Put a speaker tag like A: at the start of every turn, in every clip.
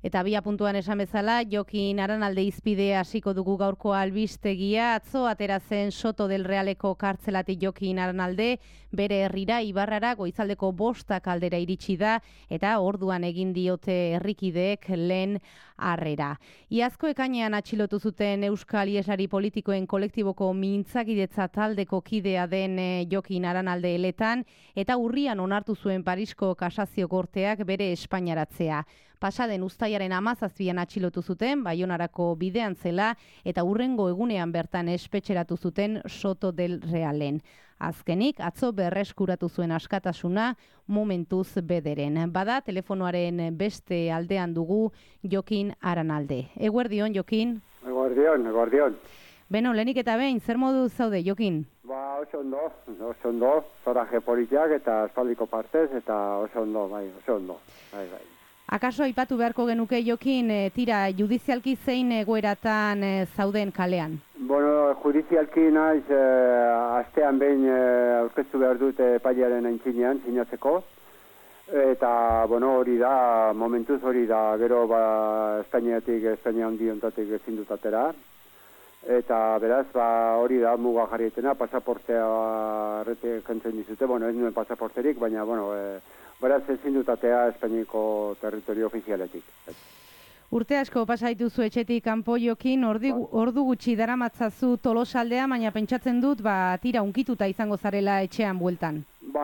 A: Eta bia puntuan esan bezala, Jokin Aranalde izpidea hasiko dugu gaurko albistegia. Atzo atera zen Soto del Realeko kartzelatik Jokin Aranalde, bere herrira Ibarrara goizaldeko 5 aldera iritsi da, eta orduan egin diote herrikideek lehen harrera. Iazko ekainean atxilotu zuten Euskal Ieslari politikoen kolektiboko mintzakidetza taldeko kidea den Jokin Aranalde eletan, eta urrian onartu zuen Parisko kasazio gorteak bere espainaratzea. Pasaden uztailaren 17an atxilotu zuten, Baionarako bidean zela, eta hurrengo egunean bertan espetxeratu zuten Soto del Realen. Azkenik, atzo berreskuratu zuen askatasuna momentuz bederen. Bada, telefonoaren beste aldean dugu Jokin Aranalde. Eguerdion, Jokin?
B: Eguerdion.
A: Beno, lehenik eta behin, zer modu zaude, Jokin?
B: Oso ondo, zoraje politiak eta aspaldiko partez, eta oso ondo. Bai.
A: Akaso aipatu beharko genuke, Jokin, tira, judizialki zein egoeratan zauden kalean?
B: Bueno, judizialki naiz, astean behin aurkeztu behar dut epailearen aintzinean, sinatzeko. Eta, hori da, momentuz hori da, gero Espainia handi ontatik ezin dut atera. Eta beraz, hori da, muga jarrietena, pasaportea arrete kentzen dizute, ez nuen pasaporterik, baina, beraz ezin dut atea Espainiako territorio ofizialetik.
A: Urte asko pasa dituzu etxetik kanpo, Jokin, ordu gutxi daramatzazu Tolosaldea, baina pentsatzen dut, tira unkituta izango zarela etxean bueltan.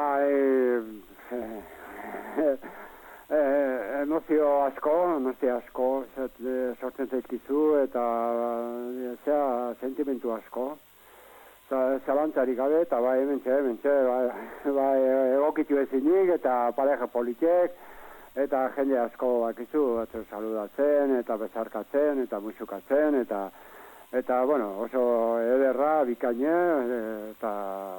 B: Emozio asko, sortzen zaizkizu, eta sentimentu asko. Zalantzarik gabe, eta hementxe, egokitu ezinik, eta pareja politek, eta jende asko bakizu, saludatzen, eta bezarkatzen, eta musukatzen, eta oso ederra, bikaine, eta,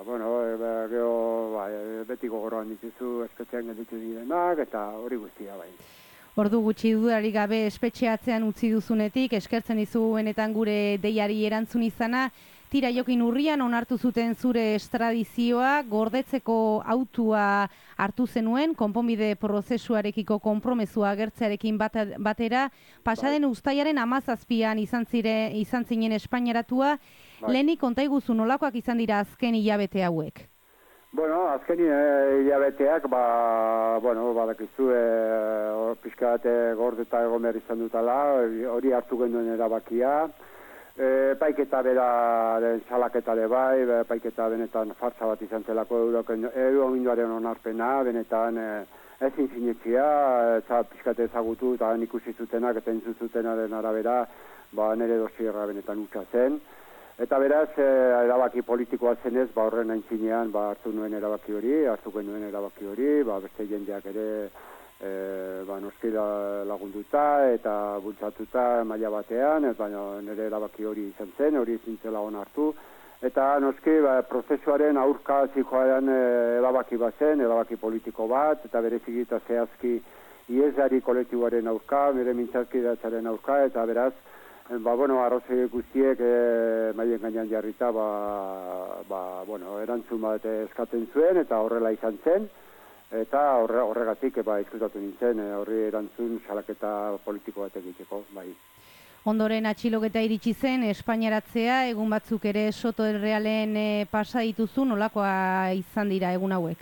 B: beti gogoroan dituzu espetxean gelditu direnak, eta hori guztia bai.
A: Ordu gutxi dudarik gabe espetxeatzean utzi duzunetik, eskertzen dizu benetan gure deiari erantzun izana. Tira, Jokin, urrian onartu zuten zure estradizioa, gordetzeko autua hartu zenuen, konponbide prozesuarekiko konpromesua agertzearekin batera, pasaden uztailaren 17an izan zinen espainaratua, lehenik kontaiguzu nolakoak izan dira azken hilabete hauek?
B: Azken hilabeteak, badakizu, pixka bat gordeta egon behar izan dutala, hori hartu genuen erabakia, paiketa beraren salaketare bai, paiketa benetan farsa bat izan zelako euroaginduaren onarpena, benetan ezin sinetzia, eta pixkate ezagutu eta ikusi zutenak eta entzuzutenaren arabera, nire dosierra benetan utza zen. Eta beraz, erabaki politikoa zenez, horren aintzinean hartu genuen erabaki hori, beste jendeak ere noski lagunduta eta bultzatuta maila batean, baina nire erabaki hori izan zen, hori zintzela onartu. Eta noski prozesuaren aurka zikoaren erabaki bat zen, erabaki politiko bat, eta berezik eta zehazki iesari kolektiboaren aurka, nire mintzazkidatzaren aurka, eta beraz, arrozei guztiek maien gainean jarrita, erantzun bat eskatzen zuen, eta horrela izan zen. Eta horregatik izkutatu nintzen, horri erantzun salaketa politiko bat egiteko, bai.
A: Ondoren atxiloketa iritsi zen, espainaratzea, egun batzuk ere Soto del Realen pasa dituzu, nolakoa izan dira egun hauek?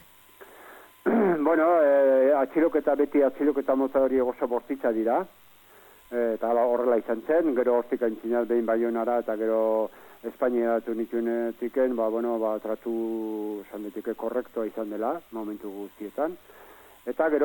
B: Atxiloketa mota hori oso bortitza dira, eta horrela izan zen, gero hortik aintzinat behin Baionara, eta gero Espainia datu nituenetiken, tratu sandetik korrektoa izan dela, momentu guztietan. Eta gero,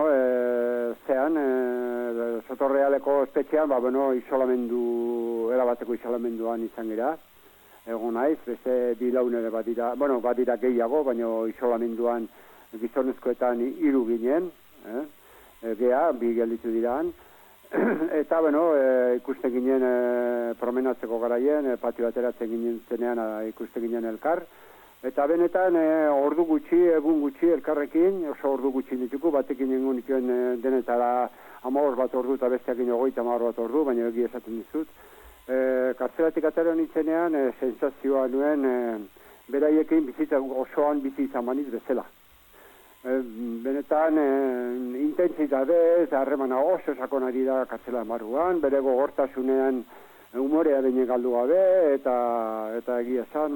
B: Soto Realeko espetxean, erabateko isolamenduan izan gira. Egon naiz, beste bi launere badira gehiago, baina isolamenduan gizonezkoetan 3 ginen, bi gelditu diraan. Eta, ikusten ginen promenatzeko garaien, patio ateratzen ginen zenean ikusten ginen elkar. Eta benetan, ordu gutxi, egun gutxi elkarrekin, oso ordu gutxi dituko, batekin egun dituen denetara 15 bat ordu eta besteak 30 bat ordu, baina egia esaten dizut. Kartzelatik atera nintzenean, sensazioa nuen, beraiekin osoan bizi izan baniz bezala. benetan intentsitatez harremana oso sakonari da kartzela barruan, bere gogortasunean umorea bine galdu gabe, eta egia esan,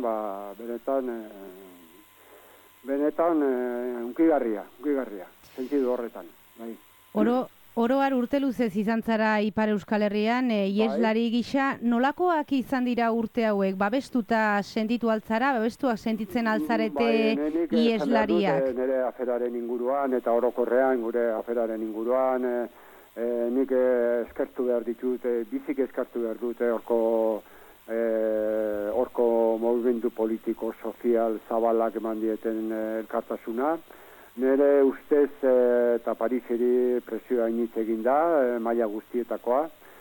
B: benetan unkigarria, sentidu horretan. Bai.
A: Oroar urte luzez izan zara Ipar Euskal Herrian, ieslari gisa, nolakoak izan dira urte hauek? Babestuta sentitu altzara, babestuak sentitzen altzarete ieslariak?
B: Nire aferaren inguruan, eta orokorrean gure aferaren inguruan, nik eskertu behar ditut, bizik eskertu behar dute horko movimendu politiko, sozial, zabalak eman dieten elkartasuna. Nire ustez eta Pariseri presioa initz egin da, maila guztietakoa.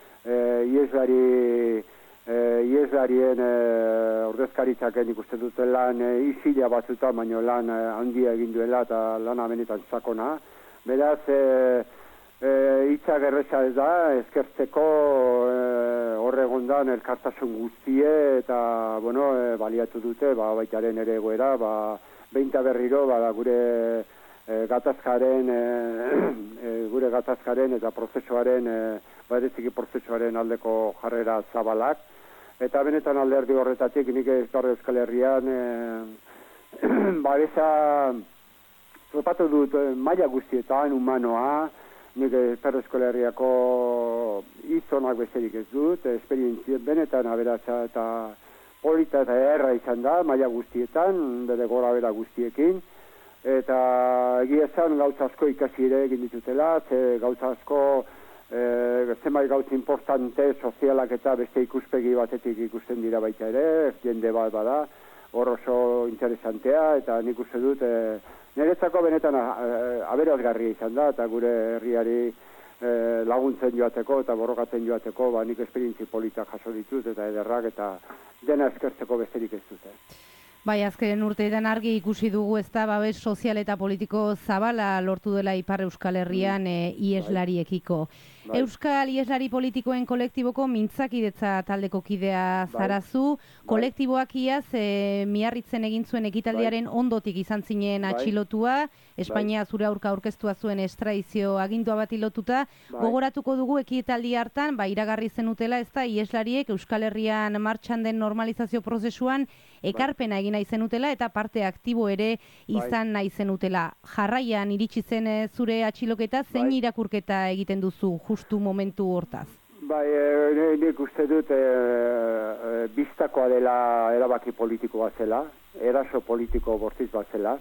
B: Ieslarien ordezkaritzaken ikusten dute lan isila batzuta, baino lan handia egin duela eta lana benetan sakona. Beraz, hitzak erreza ez da, eskertzeko horregondan elkartasun guztie eta baliatu dute, baitaren ere egoera, behinta berriro, gure gatazkaren eta prozesuaren, bereziki prozesuaren aldeko jarrera zabalak. Eta benetan alderdi horretatik, nik Euskal Herrian, babesa topatu dut maila guztietan, humanoa, nik Euskal Herriako izonak besterik ez dut, esperientzien benetan aberatsa eta polita eta erra izan da, maila guztietan, bere gora bera guztiekin. Eta egia esan gauza asko ikasi ere egin ditutela, gauza asko, zenbait gauza importante, sozialak eta beste ikuspegi batetik ikusten dira baita ere, jende bat bada, hor oso interesantea, eta nik uste dut, niretzako benetan aberazgarria izan da, eta gure herriari laguntzen joateko eta borrokatzen joateko, nik esperientzi politak jaso ditut, eta ederrak, eta dena eskertzeko besterik ez dute.
A: Bai, azken urteetan argi ikusi dugu ezta babes sozial eta politiko zabala lortu dela Ipar Euskal Herrian ieslariekiko. Bai. Euskal Ieslari Politikoen kolektiboko mintzakidetza taldeko kidea zarazu, kolektiboak iaz Miarritzen egin zuen ekitaldiaren ondotik izan zinen atxilotua, Espainia zure aurka aurkeztua zuen estraizio agindua bat lotuta, gogoratuko dugu ekitaldi hartan, iragarri zenutela ezta ieslariek Euskal Herrian martxan den normalizazio prozesuan ekarpena egin nahi zenutela eta parte aktibo ere izan nahi zenutela. Jarraian iritsi zen zure atxiloketa, zein irakurketa egiten duzu justu momentu hortaz?
B: Nik uste dut biztakoa dela erabaki politiko bat zela, eraso politiko bortitz bat zela.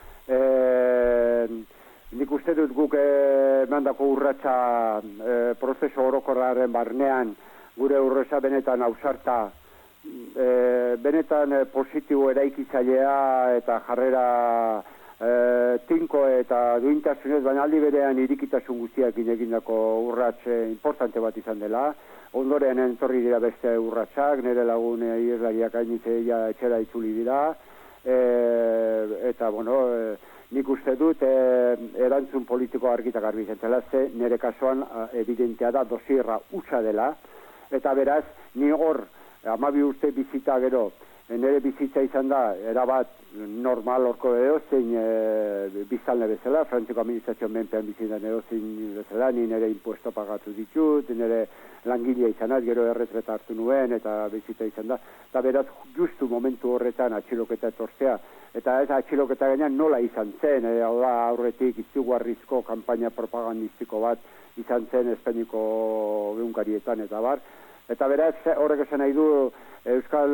B: Nik uste dut guk mandako urratsa prozesu orokorraren barnean gure urratsa benetan ausarta, benetan positibo eraikitzailea eta jarrera tinko eta duintasunez, baina aldi berean irikitasun guztiakin egindako urrats importante bat izan dela. Ondorean entorri dira beste urratsak, nire lagun ieslariak hainitzeia etxera itzuli dira, eta nik uste dut erantzun politiko argitak garbi zentzela, nire kasuan evidentea da dosierra utza dela, eta beraz, ni hor 12 urte bizita gero, nire bizitza izan da, erabat normal orko edozein biztanle bezala, Frantziako administrazioan menpean bizitan edozein bezala, ni nire impuesto pagatu ditut, nire langilea izanaz, gero erretreta hartu nuen, eta bizitza izan da. Eta beraz, justu momentu horretan atxiloketa etortzea, eta ez atxiloketa gainean nola izan zen, hau da aurretik izugarrizko kanpaina propagandistiko bat izan zen Espainiko egunkarietan eta bar. Eta beraz, horrek esan nahi du Euskal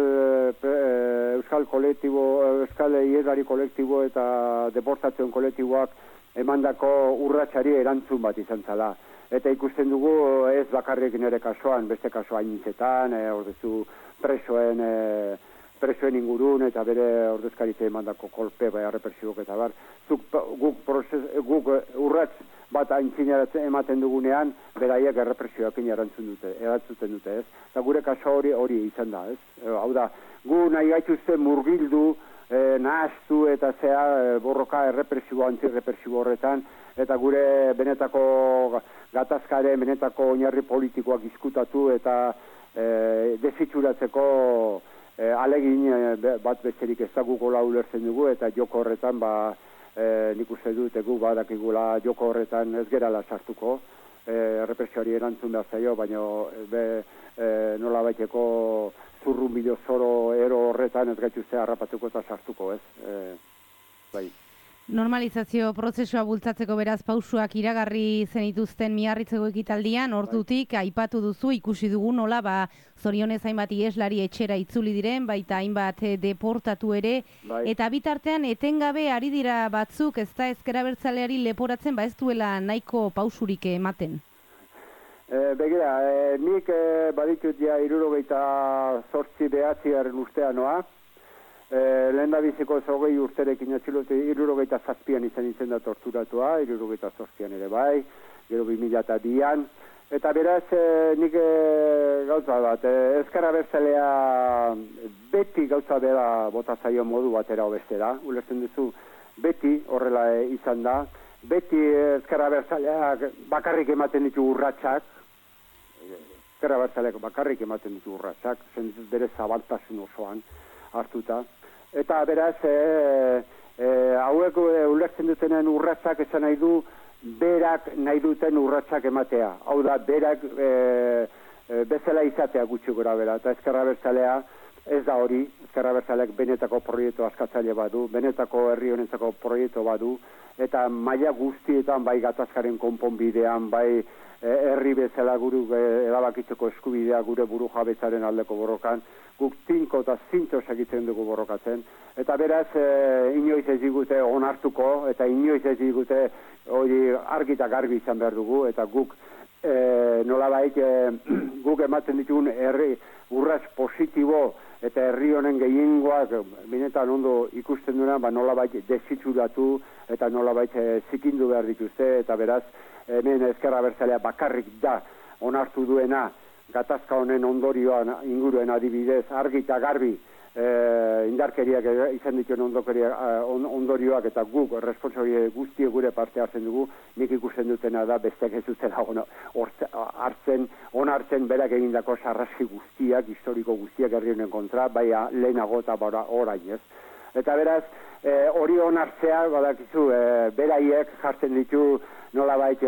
B: Ieslari kolektibo eta deportazioen kolektiboak emandako urratsari erantzun bat izan zala. Eta ikusten dugu ez bakarrik nire kasuan, beste kasu hainitzetan, ordezu presoen ingurun eta bere ordezkaritza emandako kolpe, represibok eta bar. Guk urrats bat aintzinatzen ematen dugunean, beraiek errepresioakin erantzuten dute, ez? Eta gure kaso hori izan da, ez? Hau da, gu nahi gaituzte murgildu, nahaztu eta borroka errepresibo, antirrepresibo horretan, eta gure benetako gatazkaren, benetako oinarri politikoak izkutatu eta desitxuratzeko alegin bat besterik ez da gukola ulertzen dugu, eta joko horretan nik uste dut egu badakigula joko horretan ez gerala sartuko, represioari erantzun behar zaio, baina nola baiteko zurrun bideo zoro ero horretan ez gaituzte harrapatuko eta sartuko, ez? Bai.
A: Normalizazio prozesua bultzatzeko beraz pausuak iragarri zenituzten Miarritzeko ekitaldian, ordutik aipatu duzu, ikusi dugu nola, zorionez hainbat ieslari etxera itzuli diren, baita hainbat deportatu ere, eta bitartean etengabe ari dira batzuk, ez da ezker abertzaleari leporatzen, ez duela nahiko pausurik ematen.
B: Begira, nik baditut ja 78 urtean noa, lehen da biziko 20 urterekin atxilote 77an izan da torturatua, 78an ere bai, gero 2002an, eta beraz nik gauza bat, ezker abertzalea beti gauza bera bota zaio modu batera obestera, ulertzen duzu, beti horrela izan da, beti ezker abertzaleak bakarrik ematen ditu urratsak, ezker abertzaleak bakarrik ematen ditu urratsak, bere zabaltasun osoan hartuta. Eta beraz, hauek ulertzen dutenen urratsak esan nahi du, berak nahi duten urratsak ematea. Hau da, berak bezala izatea gutxi gora bera. Eta ezker abertzalea ez da hori, ezker abertzaleak benetako proiektu askatzaile badu, benetako herri honentzako proiektu badu, eta maila guztietan, bai gatazkaren konponbidean, bai herri bezala guru erabakitzeko eskubidea gure buru jabetzaren aldeko borrokan, guk tinko eta zinto segitzen dugu borrokatzen, eta beraz inoiz ez digute onartuko, eta inoiz ez digute hori argi eta garbi izan behar dugu, eta guk nolabait guk ematen ditugun herri urrats positibo eta herri honen gehiengoak benetan ondo ikusten duena, nolabait desitxuratu eta nolabait zikindu behar dituzte, eta beraz hemen ezker abertzalea bakarrik da onartu duena gatazka honen ondorioan inguruen adibidez argi eta garbi indarkeriak izan dituen ondorioak eta guk responsabile guztie gure parte hartzen dugu, nik ikusten dutena da besteak ez dutela onartzen berak egindako sarraski guztiak, historiko guztiak herri honen kontra, bai lehenago eta orain ez. Eta beraz, hori onartzea, badakizu, beraiek jartzen ditu nolabait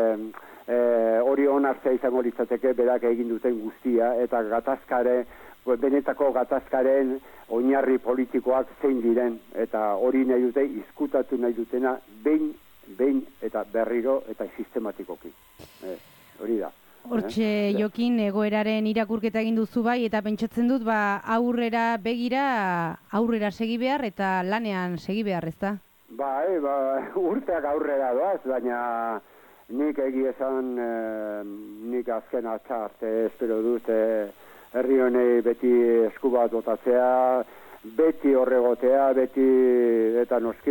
B: hori onartzea izango litzateke berak egin duten guztia, eta benetako gatazkaren oinarri politikoak zein diren, eta hori nahi dute, izkutatu nahi dutena, behin eta berriro eta sistematikoki. Hori da.
A: Hortxe, Jokin, egoeraren irakurketa egin duzu bai, eta pentsatzen dut, aurrera begira, aurrera segi behar eta lanean segi behar, ez da?
B: Bai, urteak aurrera doaz, baina nik egia esan, nik azken arte espero dut, herri honei beti esku bat botatzea, beti horregotea, beti eta noski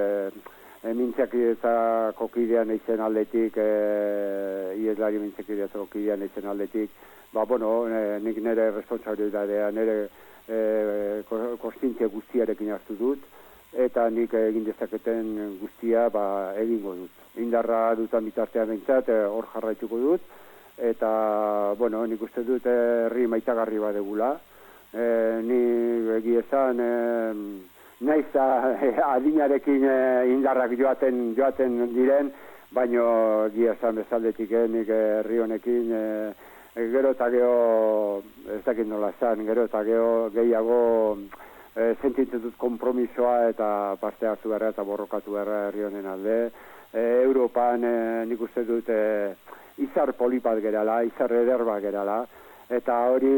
B: mintzakidetako kidean eizen aldetik, ieslari mintzakidetako kidean eizen aldetik, nik nire responsabilitatea, nire konstintzia guztiarekin hartu dut, eta nik egin dezaketen guztia egingo dut. Indarra dutan bitartean behintzat, hor jarraituko dut, eta, nik uste dut herri maitagarri bat egula. Ni egiezan, naiz adinarekin indarrak joaten diren, baino egiezan bezaldetik nik herri honekin gero eta geho, ez dakit nola esan, gero eta gehiago sentitzen dut kompromisoa eta parte hartu beharra eta borrokatu beharra herri honen alde. Europan nik uste dut izar polipat gerala, izar eder bat gerala, eta hori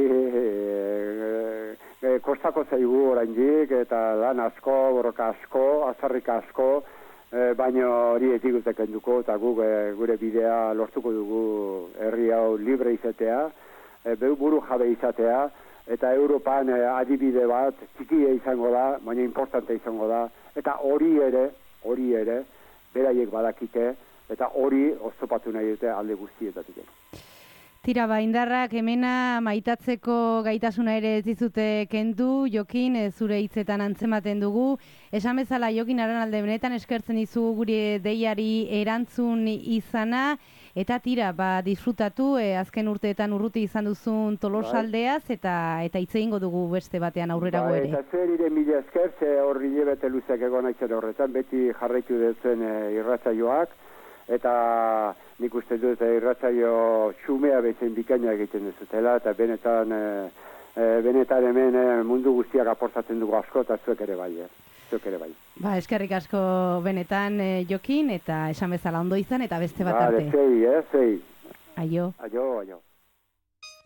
B: kostako zaigu oraindik, eta lan asko, borroka asko, azarrik asko, baina hori etik kenduko, eta gure bidea lortuko dugu herri hau libre izatea, buru jabe izatea, eta Europan adibide bat txikia izango da, baina importante izango da, eta hori ere, beraiek badakite, eta hori oztopatu nahi dute alde guztietatik.
A: Tira, indarrak hemena maitatzeko gaitasuna ere ez dizute kendu, Jokin, zure hitzetan antzematen dugu. Esan bezala, Jokin Aranalde, benetan eskertzen dizu gure deiari erantzun izana, eta tira, disfrutatu, azken urteetan urruti izan duzun Tolosaldeaz, eta hitz egingo dugu beste batean aurrerago ere.
B: Eta zer ire mila esker, hor hilabete luzeak egon aitzen horretan, beti jarraitu duzuen irratsaioak, eta nik uste dut irratsaio xumea betzen bikaina egiten duzutela, eta benetan hemen mundu guztiak aportatzen dugu asko, eta zuek ere bai.
A: Eskerrik asko benetan, Jokin, eta esan bezala ondo izan, eta beste bat arte.
B: Zei.
A: Aio.
B: Aio.